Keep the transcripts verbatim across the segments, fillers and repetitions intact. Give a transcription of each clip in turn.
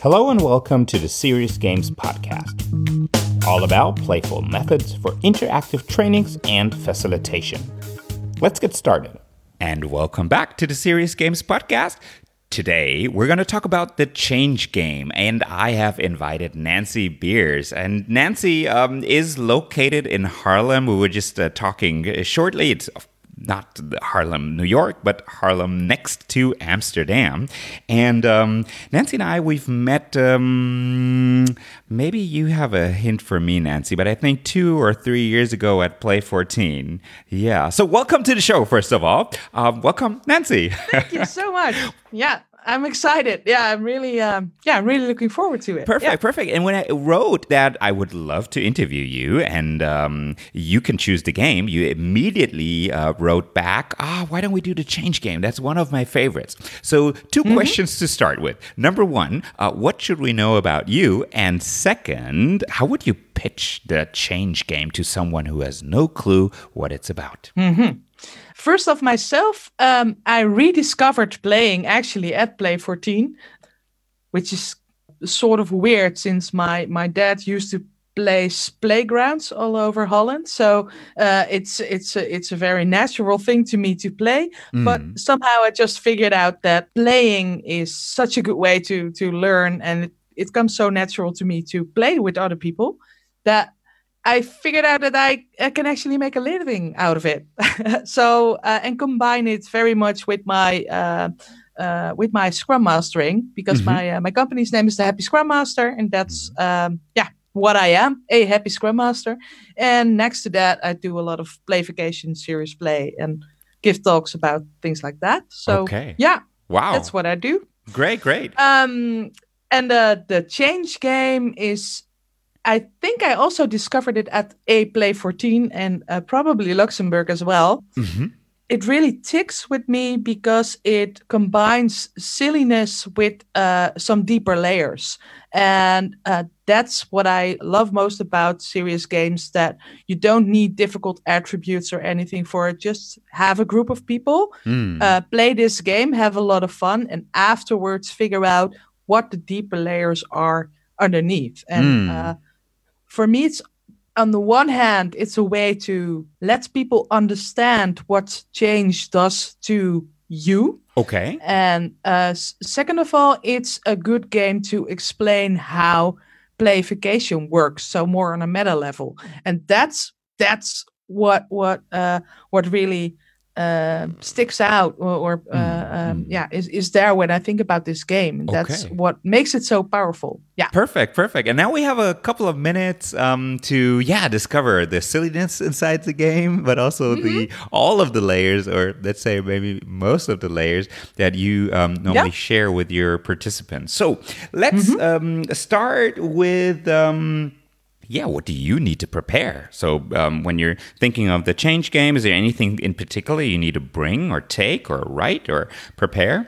Hello and welcome to the Serious Games Podcast, all about playful methods for interactive trainings and facilitation. Let's get started. And welcome back to the Serious Games Podcast. Today, we're going to talk about the Change Game, and I have invited Nancy Beers. And Nancy um, is located in Haarlem. We were just uh, talking shortly. It's not Haarlem, New York, but Haarlem next to Amsterdam. And um, Nancy and I, we've met, um, maybe you have a hint for me, Nancy, but I think two or three years ago at Play fourteen. Yeah. So welcome to the show, first of all. Um, welcome, Nancy. Thank you so much. Yeah. I'm excited. Yeah, I'm really, um, yeah, I'm really looking forward to it. Perfect, yeah. perfect. And when I wrote that I would love to interview you and um, you can choose the game, you immediately uh, wrote back, ah, why don't we do the Change Game? That's one of my favorites. So two mm-hmm. questions to start with. Number one, uh, what should we know about you? And second, how would you pitch the Change Game to someone who has no clue what it's about? Mm-hmm. First off, myself, um, I rediscovered playing actually at Play fourteen, which is sort of weird since my, my dad used to place playgrounds all over Holland. So uh, it's it's a, it's a very natural thing to me to play. Mm. But somehow I just figured out that playing is such a good way to to learn, and it, it comes so natural to me to play with other people that I figured out that I, I can actually make a living out of it. so uh, and combine it very much with my uh, uh, with my Scrum Mastering, because mm-hmm. my uh, my company's name is the Happy Scrum Master, and that's um, yeah what I am, a Happy Scrum Master. And next to that, I do a lot of playfication, serious play, and give talks about things like that. So okay. yeah, wow, that's what I do. Great, great. Um, and uh, the Change Game is, I think I also discovered it at a Play fourteen and uh, probably Luxembourg as well. Mm-hmm. It really ticks with me because it combines silliness with uh, some deeper layers. And uh, that's what I love most about serious games, that you don't need difficult attributes or anything for it. Just have a group of people, mm. uh, play this game, have a lot of fun, and afterwards figure out what the deeper layers are underneath. And mm. uh, for me, it's on the one hand, it's a way to let people understand what change does to you. Okay. And uh, second of all, it's a good game to explain how playification works, so more on a meta level. And that's that's what what uh, what really uh, sticks out, or, or uh, mm. um, yeah, is is there when I think about this game. And that's okay. what makes it so powerful. Yeah. Perfect, perfect. And now we have a couple of minutes um, to, yeah, discover the silliness inside the game, but also mm-hmm. the all of the layers, or let's say maybe most of the layers that you um, normally yeah. share with your participants. So let's mm-hmm. um, start with... Um, Yeah, what do you need to prepare? So um, when you're thinking of the Change Game, is there anything in particular you need to bring or take or write or prepare?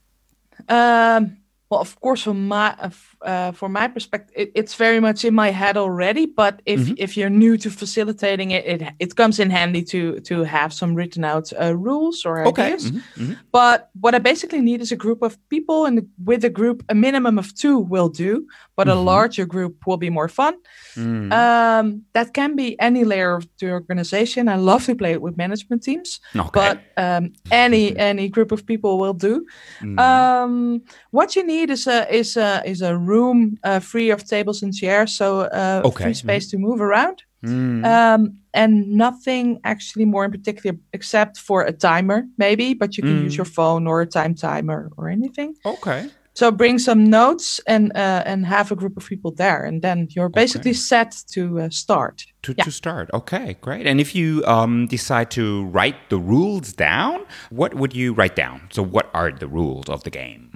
Um, well, of course, from my uh, from my perspective, it, it's very much in my head already. But if mm-hmm. if you're new to facilitating it, it it comes in handy to to have some written out uh, rules or okay. ideas. Mm-hmm. Mm-hmm. But what I basically need is a group of people, and with a group, a minimum of two will do. But mm-hmm. a larger group will be more fun. Mm. Um, that can be any layer of the organization. I love to play it with management teams, okay. but um, any any group of people will do. Mm. Um, what you need is a is a is a room uh, free of tables and chairs, so uh, okay. free space mm. to move around, mm. um, and nothing actually more in particular except for a timer, maybe. But you can mm. use your phone or a time timer or anything. Okay. So bring some notes and uh, and have a group of people there, and then you're basically okay. set to uh, start. To, yeah. to start. Okay, great. And if you um, decide to write the rules down, what would you write down? So what are the rules of the game?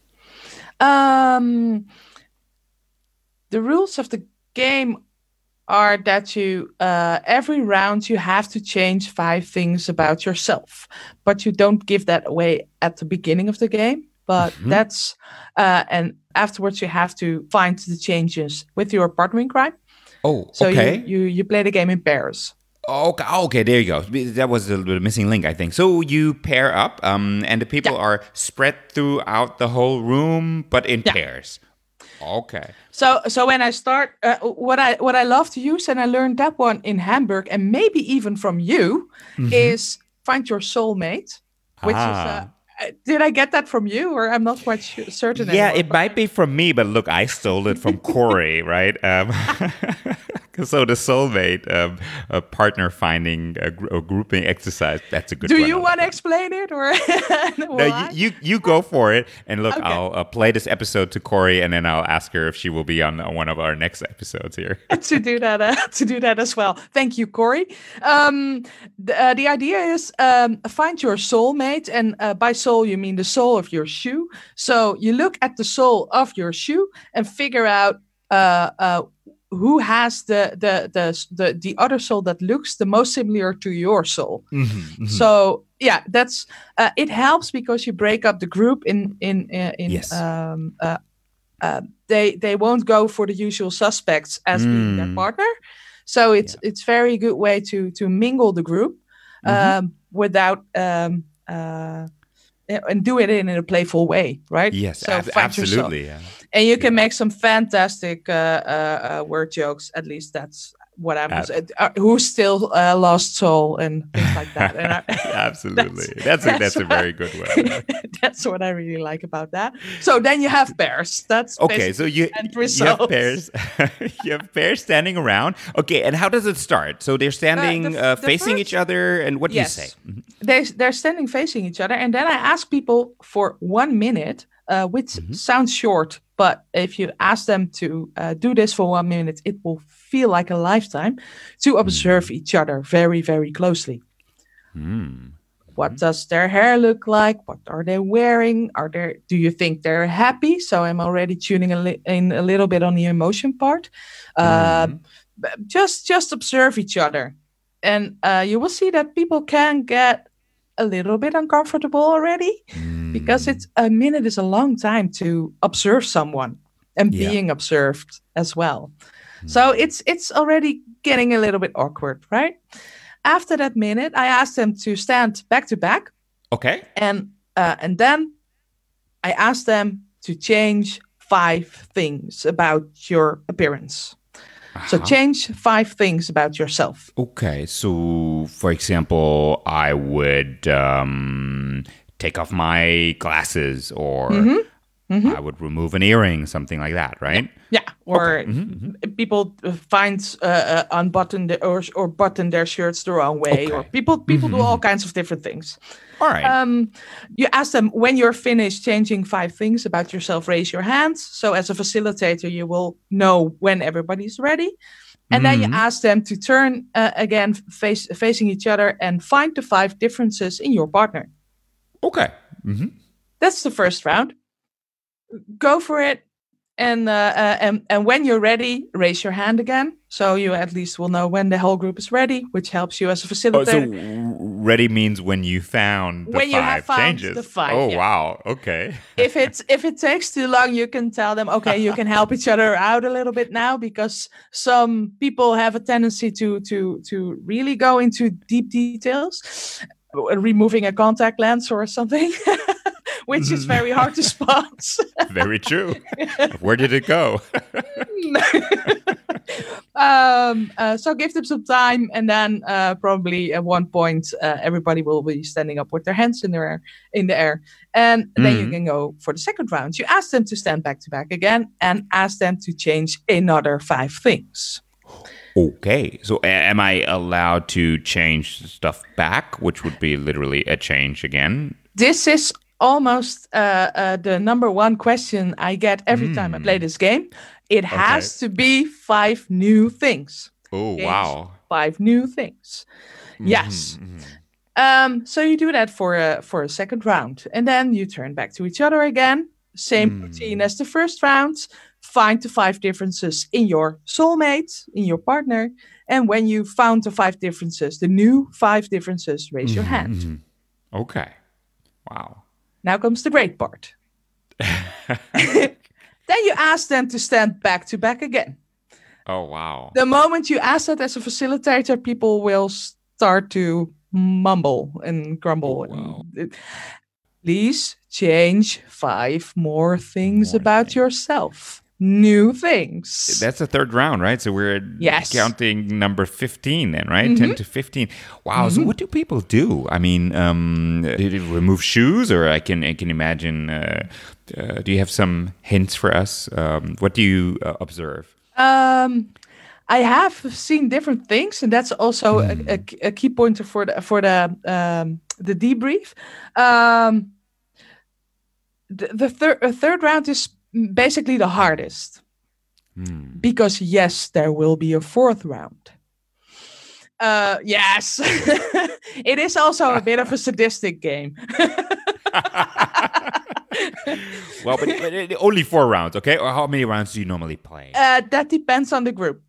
Um, the rules of the game are that you uh, every round you have to change five things about yourself, but you don't give that away at the beginning of the game. But mm-hmm. that's, uh, and afterwards you have to find the changes with your partner in crime. Oh, so okay. you, you, you play the game in pairs. Okay, okay, there you go. That was the, the missing link, I think. So you pair up, um, and the people yeah. are spread throughout the whole room, but in yeah. pairs. Okay. So so when I start, uh, what I what I love to use, and I learned that one in Hamburg, and maybe even from you, Mm-hmm. is find your soulmate, which is. Uh, Ah. uh, did I get that from you, or I'm not quite su- certain Yeah, anymore? it might be from me, but look, I stole it from Corey, right? Um, so the soulmate, um, a partner finding a, gr- a grouping exercise. That's a good Do one. you I like want to that. explain it, or No, you, why? you you go for it. And look, Okay. I'll uh, play this episode to Corey, and then I'll ask her if she will be on uh, one of our next episodes here. to do that uh, to do that as well. Thank you, Corey. Um, the, uh, the idea is um, find your soulmate, and uh, by soul you mean the sole of your shoe. So you look at the sole of your shoe and figure out uh, uh, who has the the, the the the other sole that looks the most similar to your soul. Hmm, hmm. So yeah, that's uh, it helps because you break up the group in in in, in Yes. um, uh, uh, they they won't go for the usual suspects as being their Mm. partner. So it's Yeah. it's very good way to to mingle the group Hmm. um, without um, uh, and do it in a playful way, right? Yes, So ab- find yourself, absolutely. Yeah. and you can Yeah. make some fantastic uh, uh, uh, word jokes. At least that's what I'm. Ab- Uh, who's still uh, lost soul and things like that. And I, Absolutely. That's a that's a what I- very good one. Yeah. that's what I really like about that. So then you have pairs. That's Okay, so basically you the end you have result. pairs you have pairs standing around. Okay, and how does it start? So they're standing f- uh, the facing first- each other, and what do Yes. you say? Mhm. they they're standing facing each other, and then I ask people for one minute, uh, which Mhm. sounds short, but if you ask them to uh, do this for one minute, it will feel like a lifetime, to observe each other very very closely. Mm. What does their hair look like? What are they wearing? Are they? Do you think they're happy? So I'm already tuning a li- in a little bit on the emotion part. Uh, Mhm. b- just just observe each other, and uh, you will see that people can get a little bit uncomfortable already, because Mm. it's a minute is a long time to observe someone and Yeah. being observed as well. So it's it's already getting a little bit awkward, right? After that minute, I asked them to stand back to back, Okay. and uh, and then I asked them to change five things about your appearance. So Uh-huh. change five things about yourself. Okay, so for example, I would um, take off my glasses, or Mhm. I would remove an earring, something like that, right? Yeah, or Mhm, people uh, find uh, uh, unbutton the, or or button their shirts the wrong way, or Okay. people people do all kinds of different things. All right. Um, you ask them when you're finished changing five things about yourself, raise your hands. So as a facilitator, you will know when everybody's ready. And then you Mhm. ask them to turn uh, again, face, facing each other, and find the five differences in your partner. Okay. Mhm. That's the first round. Go for it. And, uh, uh, and and when you're ready, raise your hand again. So you at least will know when the whole group is ready, which helps you as a Oh, facilitator. so ready means when you found the When you five have found changes. the five, Oh, yeah. wow. Okay. if it's if it takes too long, you can tell them, okay, you can help each other out a little bit now, because some people have a tendency to to to really go into deep details, removing a contact lens or something, which is very hard to spot. Very true. Where did it go? um, uh, so give them some time, and then uh, probably at one point uh, everybody will be standing up with their hands in the air, in the air, and then you Mhm. can go for the second round. You ask them to stand back to back again, and ask them to change another five things. Okay. So a- am I allowed to change stuff back, which would be literally a change again? This is almost uh, uh, the number one question I get every time I play this game. It has to be five new things. Oh, Change wow. Five new things. Yes. Mhm. Um, so you do that for a for a second round, and then you turn back to each other again. Same routine as the first round. Find the five differences in your soulmate, in your partner, and when you found the five differences, the new five differences, raise your hand. Mhm. Okay. Wow. Now comes the great part. Then you ask them to stand back to back again. Oh, wow. The moment you ask that as a facilitator, people will start to mumble and grumble. Oh, wow. And, please change five more things More about things. yourself. new things. That's the third round, right? So we're Yes. counting number fifteen then, right? ten to fifteen. Wow. So what do people do? I mean, um, did it remove shoes, or I can I can imagine. Uh, uh, do you have some hints for us? Um, what do you uh, observe? Um, I have seen different things, and that's also a, a, a key pointer for the for the um, the debrief. Um, the the third uh, third round is basically the hardest because yes, there will be a fourth round. Uh, yes, it is also a bit of a sadistic game. Well, but, but it- only four rounds, okay? Or how many rounds do you normally play? Uh, that depends on the group.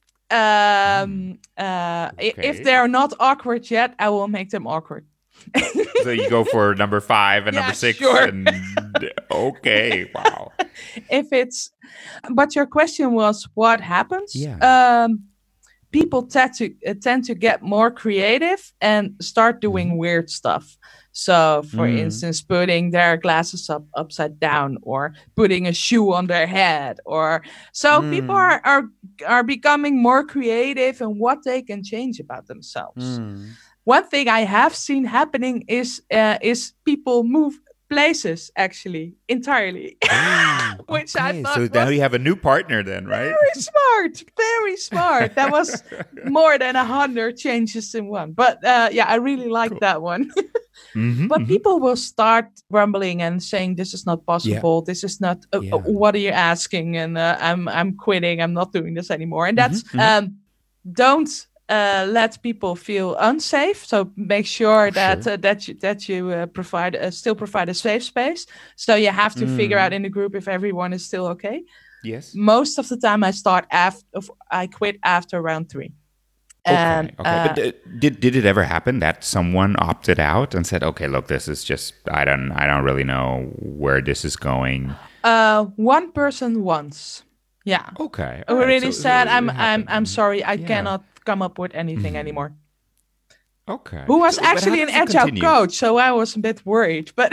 Um, uh, i- Okay. If they're not awkward yet, I will make them awkward. So you go for number five and Yeah, number six. sure. And, okay, wow. If it's, but your question was what happens? Yeah. Um, people tend to uh, tend to get more creative and start doing weird stuff. So, for Mm. instance, putting their glasses up upside down, or putting a shoe on their head, or so people are are are becoming more creative in what they can change about themselves. One thing I have seen happening is uh, is people move places actually entirely, which I Okay, thought so was now you have a new partner then, right? very smart, very smart. That was more than a hundred changes in one. But uh, yeah, I really like that one. Mhm, But mhm. people will start grumbling and saying, "This is not possible. This is not. Uh, Yeah. uh, what are you asking?" And uh, I'm I'm quitting. I'm not doing this anymore. And that's Mhm, mhm. um, don't uh, let people feel unsafe. So make sure that Sure. uh, that you that you uh, provide uh, still provide a safe space. So you have to figure Mm. out in the group if everyone is still okay. Yes. Most of the time, I start after I quit after round three. Okay. And, Okay. uh, But uh, did did it ever happen that someone opted out and said, "Okay, look, this is just I don't I don't really know where this is going." uh, one person once, yeah. Okay. I all right, really so- so said, it I'm, I'm, happened. I'm sorry, I Yeah. cannot come up with anything anymore. Okay. Who was So- but how actually an does it agile continue? coach, so I was a bit worried. But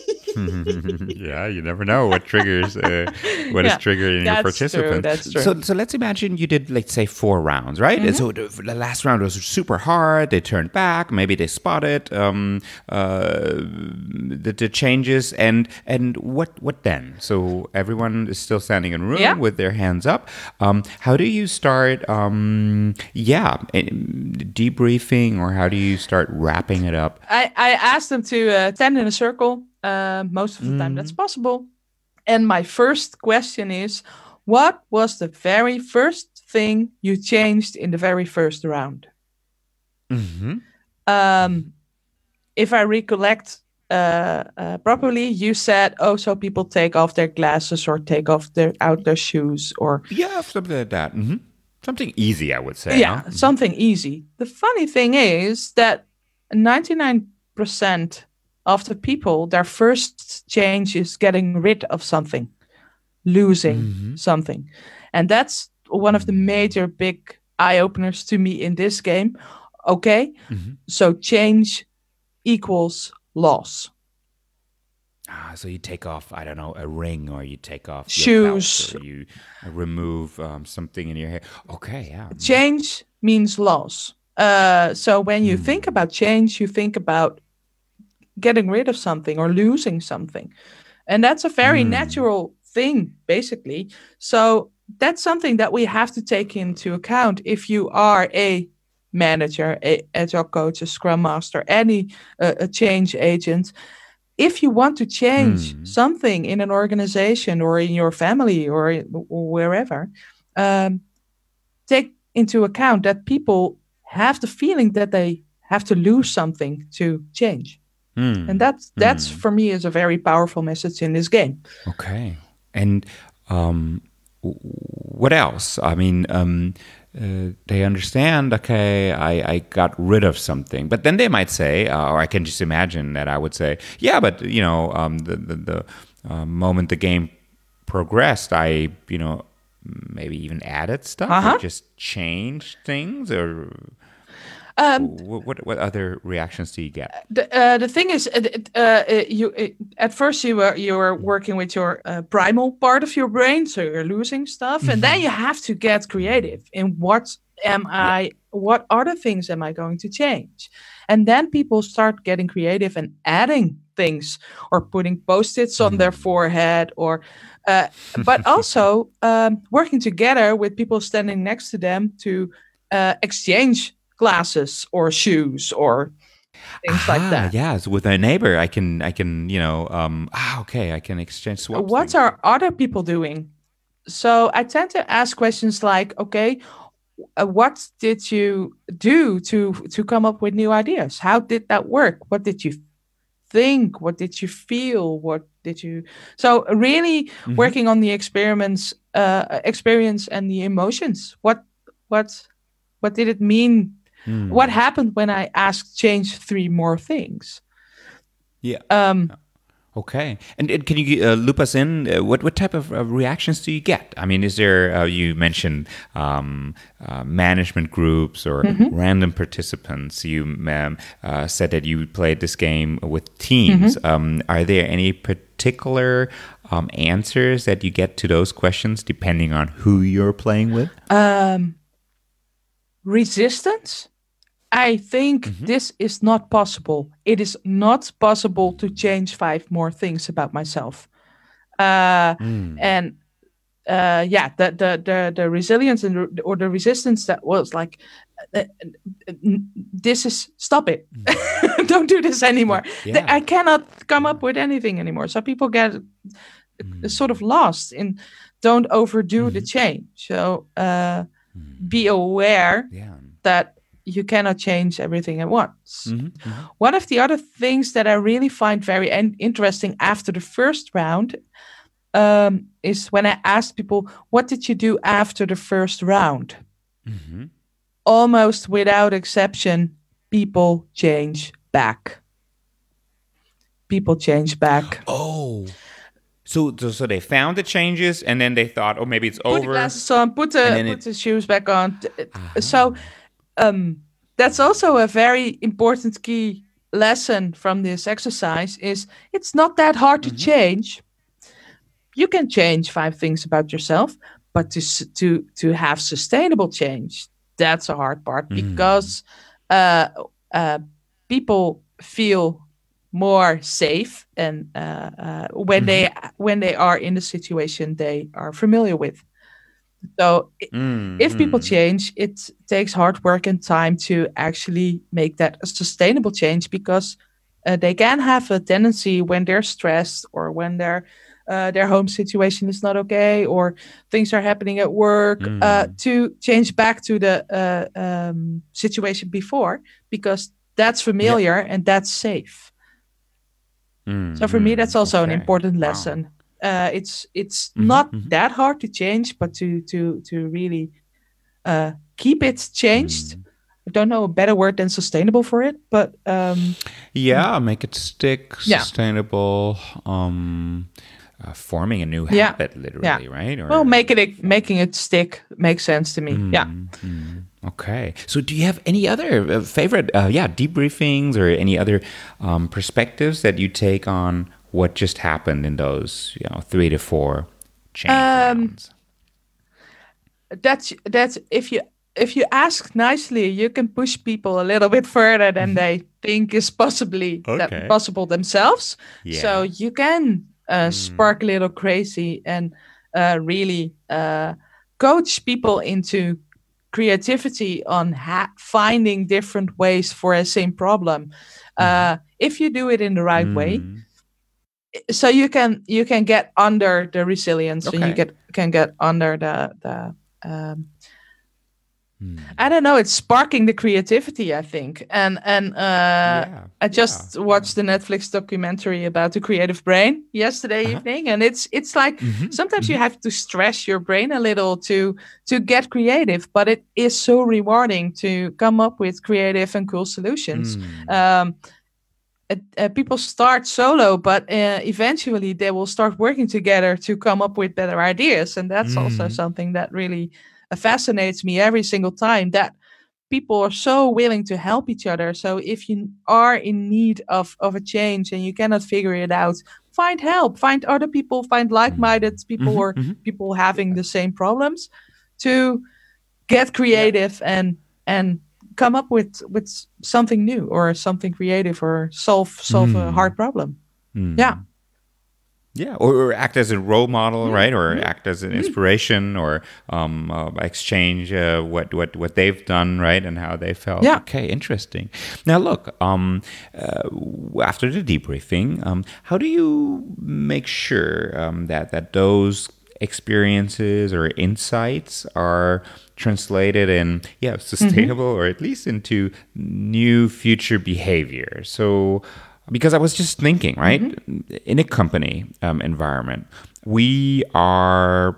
Yeah, you never know what triggers uh, what is Yeah, triggered in your that's true, participants. that's true. So, so let's imagine you did, let's say, four rounds, right? And so the, the last round was super hard. They turned back. Maybe they spotted um, uh, the, the changes, and and what what then? So everyone is still standing in a room Yeah. with their hands up. Um, how do you start? Um, yeah, eh, debriefing, or how do you start wrapping it up? I, I asked them to uh, stand in a circle. Uh, most of the time, that's possible. And my first question is, what was the very first thing you changed in the very first round? Mm-hmm. Um, if I recollect uh, uh, properly, you said, "Oh, so people take off their glasses or take off their out their shoes, or Yeah, something like that. Hmm. Something easy, I would say. yeah, huh? something easy." The funny thing is that ninety-nine percent of the people, their first change is getting rid of something, losing something, and that's one of the major big eye openers to me in this game. Okay, so change equals loss. Ah, so you take off, I don't know, a ring, or you take off Shoes. your belt, or you remove um, something in your hair. Okay, yeah. Change means loss. Uh, so when you think about change, you think about getting rid of something or losing something. And that's a very natural thing, basically. So that's something that we have to take into account if you are a manager, a agile coach, a scrum master, any uh, a change agent. If you want to change something in an organization or in your family or, or wherever, um, take into account that people have the feeling that they have to lose something to change. And that's that's for me is a very powerful message in this game. Okay. And um, w- what else? I mean, um, uh, they understand, okay, I, I got rid of something. But then they might say, uh, or I can just imagine that I would say, yeah, but, you know, um, the, the, the uh, moment the game progressed, I, you know, maybe even added stuff Uh-huh. or just changed things or... Um, What what, what other reactions do you get? the uh, the thing is, uh, it- uh, uh, you uh, at first you were you were working with your uh, primal part of your brain, so you're losing stuff, and then you have to get creative in what am Yeah. I, what other things am I going to change, and then people start getting creative and adding things or putting post-its on their forehead, or uh, but also um, working together with people standing next to them to uh, exchange glasses or shoes or things like Ah, that. yeah. So with a neighbor, I can, I can, you know, um, ah, okay, I can exchange swap What things. are other people doing? So I tend to ask questions like, okay, uh, what did you do to to come up with new ideas? How did that work? What did you think? What did you feel? What did you? So really Hmm. working on the experiments, uh, experience and the emotions. What what what did it mean? What happened when I asked change three more things? Yeah. Um, Okay. And, and can you uh, loop us in? Uh, what what type of uh, reactions do you get? I mean, is there? Uh, you mentioned um, uh, management groups or random participants. You um, uh, said that you played this game with teams. Um, are there any particular um, answers that you get to those questions depending on who you're playing with? um, resistance. I think this is not possible. It is not possible to change five more things about myself. Uh, and uh, yeah, the, the the the resilience and the, or the resistance that was like, uh, uh, this is stop it, don't do this anymore. Yeah. I cannot come up with anything anymore. So people get sort of lost in don't overdo the change. So uh, be aware Yeah. that you cannot change everything at once. One of the other things that I really find very en- interesting after the first round um, is when I asked people, what did you do after the first round? Almost without exception, people change back. People change back. Oh. So, so, so they found the changes, and then they thought, oh, maybe it's Put the over. glasses on, put the, And then put it- the shoes back on. So um, that's also a very important key lesson from this exercise is it's not that hard to change. You can change five things about yourself, but to s- to to have sustainable change, that's a hard part because uh, uh, people feel more safe and uh, uh, when they when they are in the situation they are familiar with. So i- if people change, it takes hard work and time to actually make that a sustainable change because uh, they can have a tendency when they're stressed or when their uh, their home situation is not okay or things are happening at work uh, to change back to the uh, um, situation before because that's familiar and that's safe. So for me, that's also an Okay. important Wow. lesson. Uh, it's it's not that hard to change, but to to to really uh, keep it changed. I don't know a better word than sustainable for it, but um, Yeah, make it stick, Yeah. sustainable, um, uh, forming a new Yeah. habit, literally, right? Or, well, making it making it stick makes sense to me. Yeah. okay. So, do you have any other uh, favorite, uh, yeah, debriefings or any other um, perspectives that you take on what just happened in those, you know, three to four change Um, rounds? That's that's if you if you ask nicely, you can push people a little bit further than they think is possibly that Okay. possible themselves. So Yeah. you can uh, spark a little crazy and uh, really uh, coach people into creativity on ha- finding different ways for a same problem. Uh, if you do it in the right way, so you can you can get under the resilience and you Okay. get can get under the the um, I don't know. It's sparking the creativity, I think. And and uh, Yeah, I just yeah, watched the Netflix documentary about the creative brain yesterday Uh-huh. evening, and it's it's like sometimes you have to stress your brain a little to to get creative, but it is so rewarding to come up with creative and cool solutions. Um, uh, uh, people start solo, but uh, eventually they will start working together to come up with better ideas, and that's also something that really uh, fascinates me every single time. That people are so willing to help each other. So if you are in need of, of a change and you cannot figure it out, find help, find other people, find like-minded people Mm-hmm, or mm-hmm. people having the same problems to get creative yeah. and and come up with with something new or something creative or solve solve mm. a hard problem. Mm. Yeah. Yeah, or, or act as a role model, mm. right? Or mm. act as an inspiration, mm. or um, uh, exchange uh, what what what they've done, right, and how they felt. Yeah. Okay, interesting. Now, look, um, uh, after the debriefing, um, how do you make sure um, that that those experiences or insights are translated in yeah sustainable mm-hmm. or at least into new future behavior? So because I was just thinking, right, mm-hmm. in a company um, environment, we are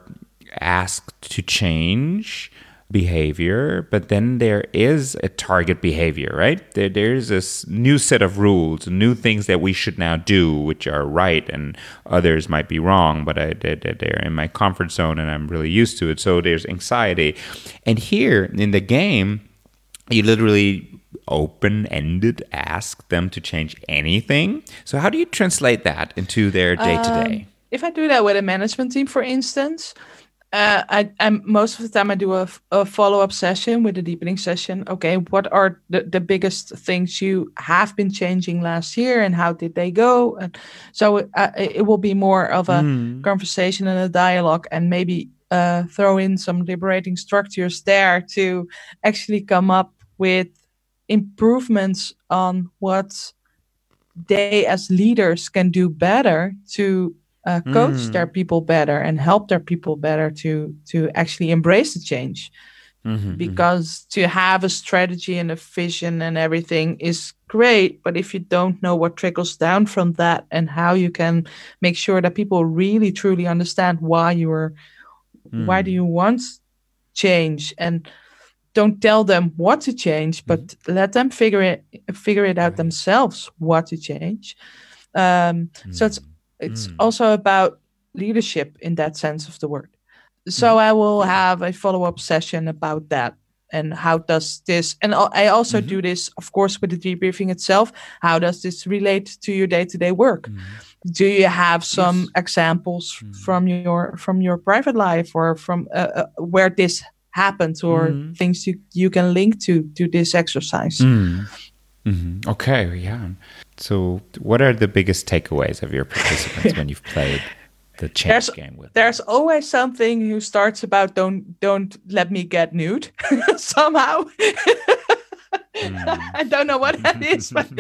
asked to change behavior, but then there is a target behavior, right? There, there's this new set of rules, new things that we should now do, which are right, and others might be wrong, but I, they're in my comfort zone and I'm really used to it. So there's anxiety. And here in the game, you literally open-ended ask them to change anything. So how do you translate that into their day-to-day? Um, if I do that with a management team, for instance, Uh, I, I'm most of the time I do a, a follow-up session with a deepening session. Okay, what are the, the biggest things you have been changing last year and how did they go? And so uh, it will be more of a mm. conversation and a dialogue, and maybe uh, throw in some liberating structures there to actually come up with improvements on what they as leaders can do better to Uh, coach mm. their people better and help their people better to to actually embrace the change. Mm-hmm, because mm-hmm. to have a strategy and a vision and everything is great, but if you don't know what trickles down from that and how you can make sure that people really truly understand why you are mm. why do you want change, and don't tell them what to change, but mm-hmm. let them figure it figure it out right. themselves what to change. Um, mm. So it's It's mm. also about leadership in that sense of the word. So mm. I will have a follow-up session about that. And how does this, and I also mm-hmm. do this, of course, with the debriefing itself. How does this relate to your day-to-day work? Mm. Do you have some yes. examples mm. from your from your private life or from uh, uh, where this happened, or mm. things you, you can link to to this exercise? Mm. Mm-hmm. Okay, yeah. So what are the biggest takeaways of your participants when you've played the change there's, game with them? There's always something who starts about don't don't let me get nude somehow. mm. I don't know what that is, but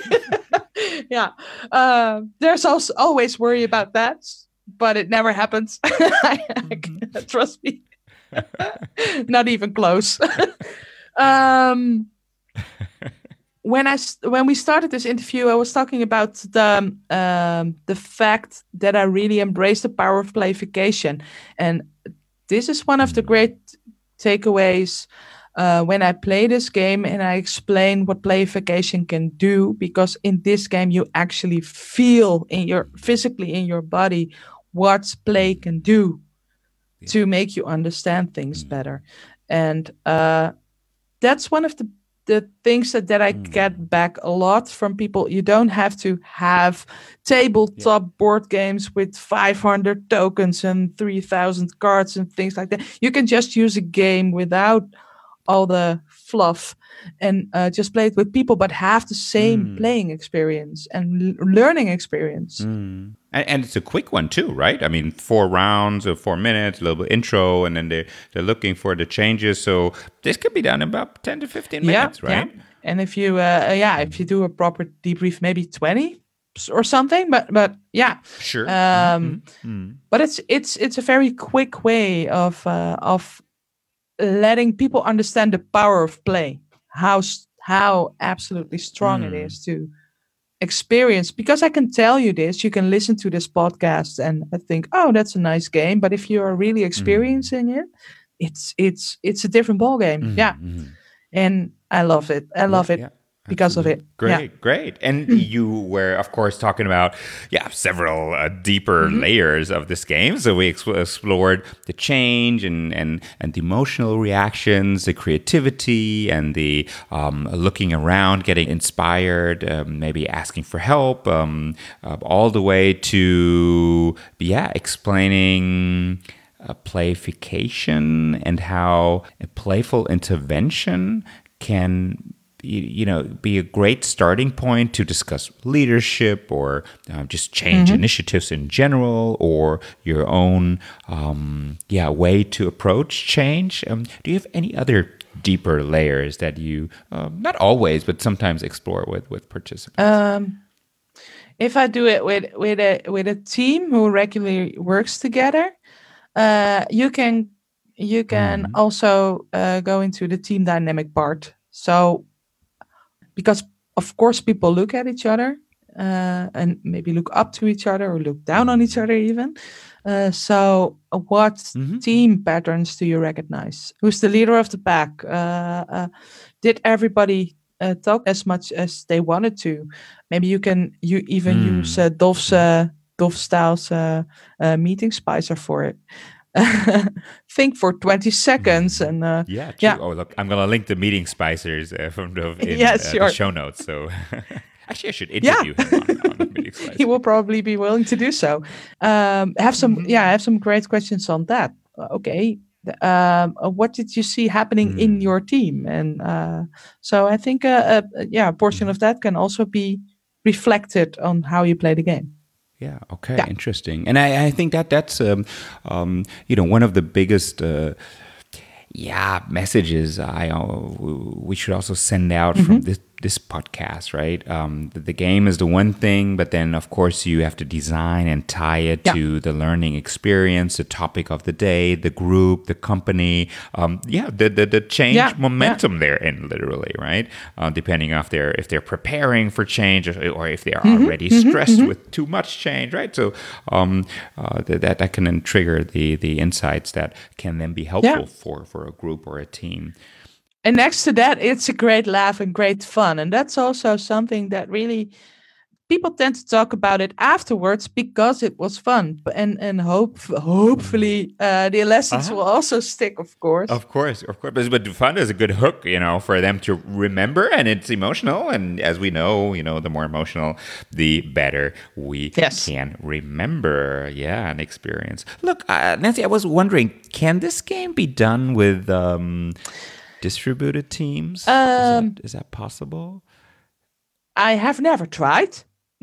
yeah. Uh, there's also always worry about that, but it never happens. Trust me. Not even close. um When I when we started this interview, I was talking about the um, the fact that I really embrace the power of playification, and this is one of the great takeaways uh, when I play this game and I explain what playification can do. Because in this game, you actually feel in your physically in your body what play can do yeah. to make you understand things mm. better, and uh, that's one of the the things that, that I mm. get back a lot from people. You don't have to have tabletop yeah. board games with five hundred tokens and three thousand cards and things like that. You can just use a game without all the fluff and uh, just play it with people, but have the same mm. playing experience and l- learning experience. Mm. And, and it's a quick one too, right? I mean, four rounds of four minutes, a little bit intro, and then they're, they're looking for the changes. So this could be done in about ten to fifteen minutes, yeah, right? Yeah. And if you, uh, yeah, if you do a proper debrief, maybe twenty or something, but, but yeah. Sure. Um, mm-hmm. But it's, it's, it's a very quick way of, uh, of letting people understand the power of play, how, how absolutely strong mm. it is to experience. Because I can tell you this, you can listen to this podcast and I think, oh, that's a nice game. But if you are really experiencing mm. it, it's it's it's a different ball game. Mm. Yeah, mm. and I love it. I love yeah, it. Yeah. because of it. Great, Yeah. great. And you were, of course, talking about, yeah, several uh, deeper Mm-hmm. layers of this game. So we ex- explored the change and, and, and the emotional reactions, the creativity, and the um, looking around, getting inspired, um, maybe asking for help, um, uh, all the way to, yeah, explaining uh, playification and how a playful intervention can you, you know be a great starting point to discuss leadership or uh, just change initiatives in general or your own um, yeah way to approach change. Um, do you have any other deeper layers that you um, not always but sometimes explore with with participants? Um, if I do it with with a with a team who regularly works together, uh, you can you can also uh, go into the team dynamic part. So because of course people look at each other uh, and maybe look up to each other or look down on each other even. Uh, so uh, what team patterns do you recognize? Who's the leader of the pack? Uh, uh, did everybody uh, talk as much as they wanted to? Maybe you can you even use uh, Dolph's uh, Dolph Styles uh, uh, meeting spicer for it. Think for twenty seconds and uh, Yeah, true. yeah. Oh, look, I'm gonna link the meeting spicers uh, from the in Yeah, uh, the sure. show notes. So actually, I should Yeah. interview him on, on the meeting He spicer. will probably be willing to do so. Um, have some, yeah, have some great questions on that. Uh, Okay, th- um, uh, what did you see happening in your team? And uh, so I think, uh, uh, yeah, a portion of that can also be reflected on how you play the game. Yeah. Okay. Yeah. Interesting. And I, I think that that's um, um, you know one of the biggest uh, yeah messages I uh, we should also send out from this this podcast, right? Um, the, the game is the one thing, but then of course you have to design and tie it Yeah. to the learning experience, the topic of the day, the group, the company. Um, yeah, the the, the change Yeah, momentum they're in, literally, right? Uh, depending if they're if they're preparing for change or, or if they are already stressed with too much change, right? So um, uh, that that that can then trigger the the insights that can then be helpful Yeah. for for a group or a team. And next to that, it's a great laugh and great fun. And that's also something that really people tend to talk about it afterwards because it was fun. B- And and hope hopefully uh, the lessons will also stick, of course. Of course, of course. But, but fun is a good hook, you know, for them to remember, and it's emotional. And as we know, you know, the more emotional, the better we Yes. can remember. Yeah, an experience. Look, uh, Nancy, I was wondering, can this game be done with um, distributed teams? is, Um, that, is that possible? I have never tried.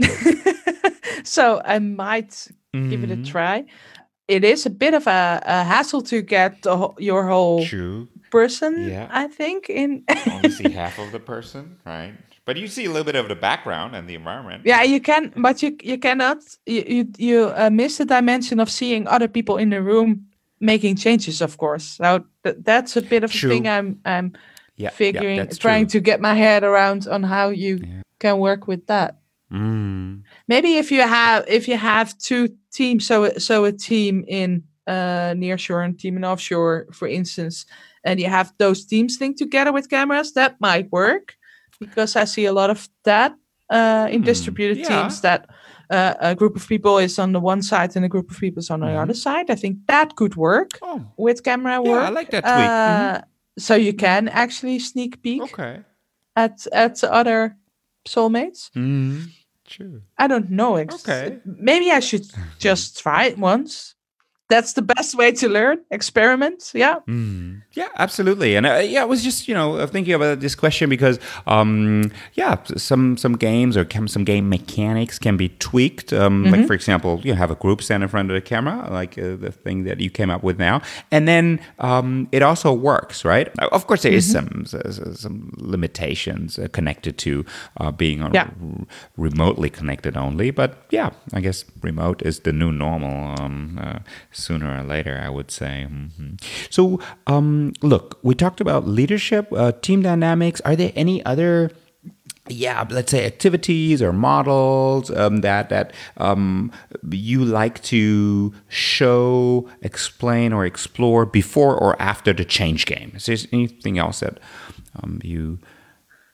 So I might give it a try. It is a bit of a, a hassle to get the, whole- your whole True. person, Yeah. I think. In Only see half of the person, right? But you see a little bit of the background and the environment. Yeah, you can, but you you cannot. You you, you uh, miss the dimension of seeing other people in the room making changes. Of course, so th- that's a bit of a True. thing. I'm I'm Yeah, figuring, yeah, that's trying true. to get my head around on how you can work with that. Mm. Maybe if you have if you have two teams, so so a team in uh, nearshore and team in offshore, for instance, and you have those teams linked together with cameras, that might work because I see a lot of that uh, in distributed yeah. teams. That uh, a group of people is on the one side and a group of people is on the other side. I think that could work Oh, with camera yeah, work. I like that tweak. Uh, So you can actually sneak peek Okay. at at other soulmates. Mm. True. I don't know. Ex- Okay. Maybe I should just try it once. That's the best way to learn. Experiment. Yeah. Yeah, absolutely. And uh, yeah, I was just you know uh, thinking about this question because um, yeah, some some games or cam- some game mechanics can be tweaked. Um, Like for example, you have a group stand in front of the camera, like uh, the thing that you came up with now, and then um, it also works, right? Uh, Of course, there is some s- s- some limitations uh, connected to uh, being on Yeah. r- remotely connected only, but yeah, I guess remote is the new normal. Um, uh, sooner or later, I would say. Mhm. So, um, look, we talked about leadership, uh, team dynamics. Are there any other, yeah, let's say activities or models um, that that um, you like to show, explain, or explore before or after the change game? Is there anything else that um, you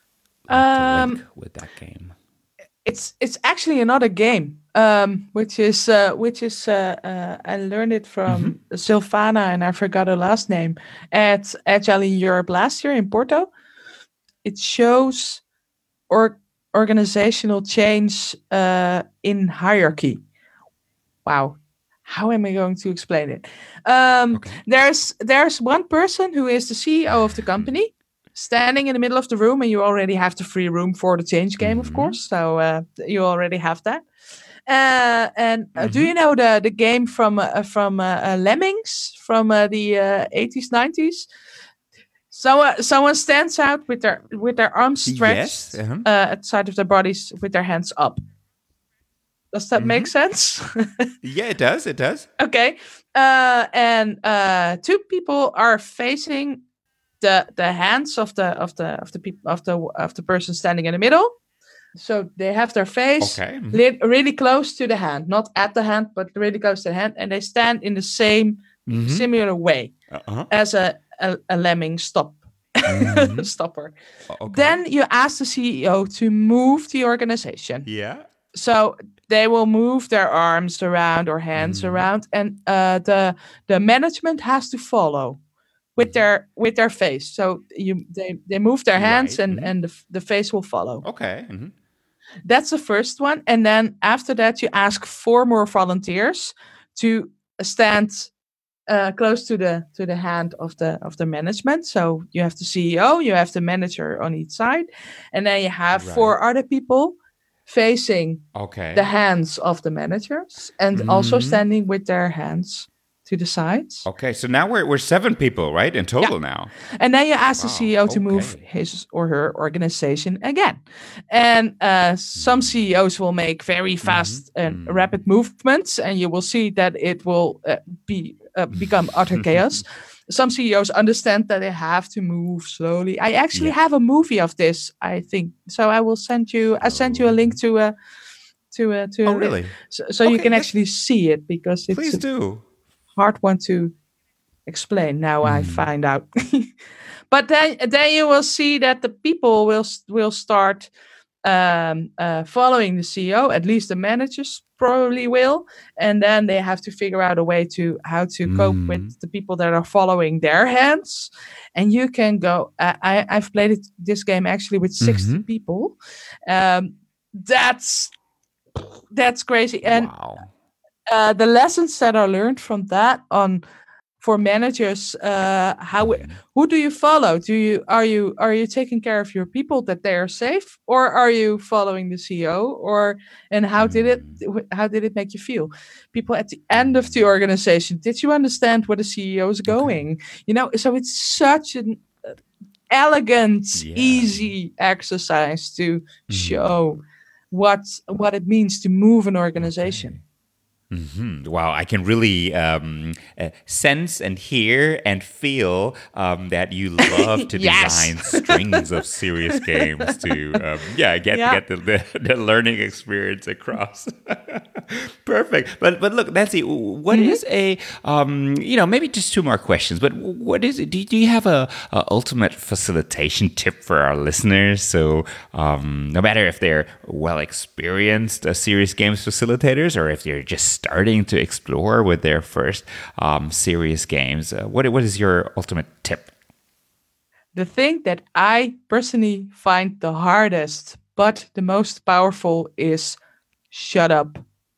like to link Um, with that game? it's it's actually another game, um, which is uh, which is uh, uh, I learned it Mm-hmm. from Silvana, and I forgot her last name, at Agile in Europe last year in Porto. It shows or organizational change uh, in hierarchy. Wow, how am I going to explain it? Um, Okay. there's there's one person who is the C E O of the company standing in the middle of the room, and you already have the free room for the change game, of Mm-hmm. course. So uh, you already have that. Uh, and uh, do Mm-hmm. you know the the game from uh, from uh, uh, Lemmings from uh, the uh, eighties nineties? So uh, someone stands out with their with their arms Yes. stretched Uh-huh. uh, at the side of their bodies with their hands up. Does that Mm-hmm. make sense? Yeah, it does. It does. Okay. Uh, and uh, two people are facing the the hands of the of the of the people of the of the person standing in the middle. So they have their face Okay. Mm-hmm. li- really close to the hand, not at the hand, but really close to the hand, and they stand in the same Mm-hmm. similar way Uh-huh. as a a, a lemming stop Mm-hmm. stopper. Okay. Then you ask the C E O to move the organization. Yeah. So they will move their arms around or hands Mm-hmm. around, and uh, the the management has to follow with Mm-hmm. their with their face. So you they they move their hands, Right. and Mm-hmm. and the, f- the face will follow. Okay. Mm-hmm. That's the first one, and then after that you ask four more volunteers to stand uh, close to the to the hand of the of the management. So you have the C E O, you have the manager on each side, and then you have four Right. other people facing Okay. the hands of the managers and also Mm-hmm. standing with their hands to the sides. Okay. So now we're we're seven people, right, in Yeah. total now. And then you ask the Wow. C E O to move Okay. his or her organization again. And uh, some C E Os will make very fast and Mm-hmm. rapid movements, and you will see that it will uh, be uh, become utter chaos. Some C E Os understand that they have to move slowly. I actually Yeah. have a movie of this, I think. So I will send you. I send you a link to a to a to Oh, a li- really? so, so you Okay. can Yes. actually see it, because it's Please a do. hard one to explain. Now I Mm. find out. But then then you will see that the people will s- will start um, uh, following the C E O. At least the managers probably will, and then they have to figure out a way to how to cope Mm. with the people that are following their hands. And you can go. I, I I've played it, this game actually with sixty Mm-hmm. people. Um, that's that's crazy. And Wow. uh, the lessons that are learned from that on for managers, uh, how Mhm. who do you follow? Do you are you are you taking care of your people that they are safe, or are you following the C E O? Or and how did it Mm. how did it make you feel? People at the end of the organization, did you understand where the C E O is Okay. going? You know, so it's such an uh, elegant, Yeah. easy exercise to Mm. show what what it means to move an organization. Okay. Hmm. Wow, I can really um, uh, sense and hear and feel um, that you love to Yes. design strings of serious games to, um, yeah, get Yeah. get the, the, the learning experience across. Perfect. But but look, Nancy, what Mhm. is a um, you know, maybe just two more questions. But what is it? Do, do you have a, a ultimate facilitation tip for our listeners? So um, no matter if they're well experienced uh, serious games facilitators or if they're just starting to explore with their first um, serious games, uh, what what is your ultimate tip? The thing that I personally find the hardest but the most powerful is shut up.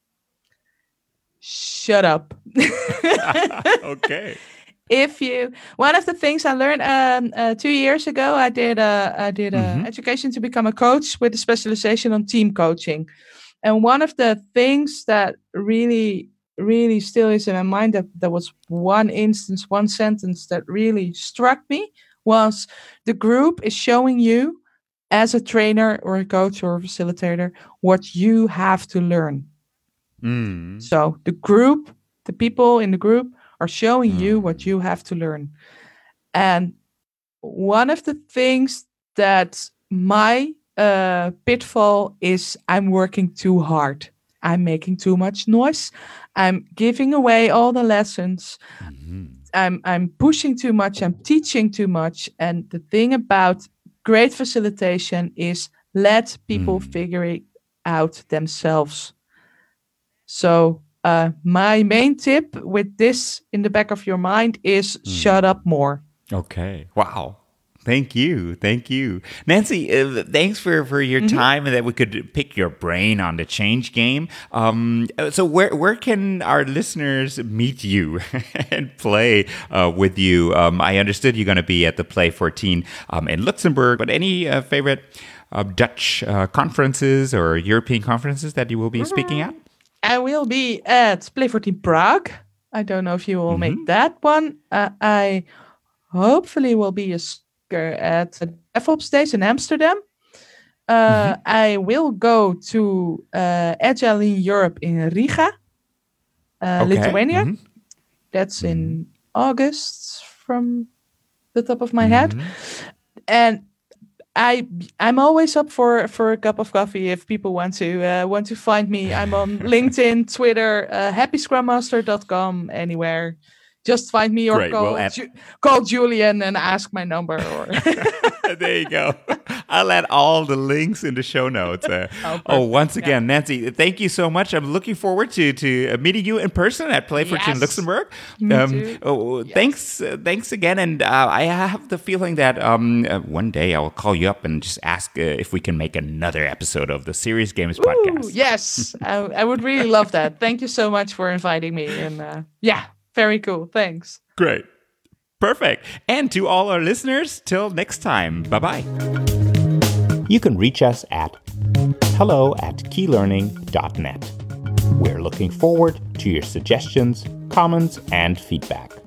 Shut up. Okay. If you one of the things I learned um, uh, two years ago, I did a I did a Mhm. education to become a coach with a specialization on team coaching, and one of the things that really really still is in my mind, that there was one instance, one sentence that really struck me, was the group is showing you as a trainer or a coach or a facilitator what you have to learn. Mm. So the group, the people in the group are showing you what Mm. you have to learn. And one of the things that my uh, pitfall is, I'm working too hard. I'm making too much noise. I'm giving away all the lessons. Mhm. I'm I'm pushing too much. I'm teaching too much. And the thing about great facilitation is let people Mm. figure it out themselves. So uh, my main tip with this in the back of your mind is Mm. shut up more. Okay. Wow. Thank you. Thank you. Nancy, uh, thanks for, for your Mhm. time and that we could pick your brain on the Change game. Um, so where where can our listeners meet you and play uh, with you? Um, I understood you're going to be at the Play fourteen um, in Luxembourg, but any uh, favorite uh, Dutch uh, conferences or European conferences that you will be speaking at? I will be at Play fourteen Prague. I don't know if you will make that one. Uh, I hopefully will be a speaker at the DevOps Days in Amsterdam. Uh, I will go to uh, Agile in Europe in Riga, uh, Okay. Lithuania. Mhm. That's in August from the top of my head. And I I'm always up for for a cup of coffee if people want to uh, want to find me. I'm on LinkedIn, Twitter, uh, happy scrum master dot com, anywhere. Just find me or Great. call We'll add- Ju- call Julian and ask my number. Or There you go. I'll add all the links in the show notes. Uh, Oh, oh, once perfect. again, Nancy, thank you so much. I'm looking forward to to uh, meeting you in person at Play fourteen Yes. Luxembourg. Me too. Oh, Yes. thanks, uh, thanks again. And uh, I have the feeling that um, uh, one day I will call you up and just ask uh, if we can make another episode of the Serious Games Ooh, podcast. yes, I, I would really love that. Thank you so much for inviting me. And uh, yeah, very cool. Thanks. Great. Perfect. And to all our listeners, till next time. Bye-bye. You can reach us at hello at key learning dot net. We're looking forward to your suggestions, comments, and feedback.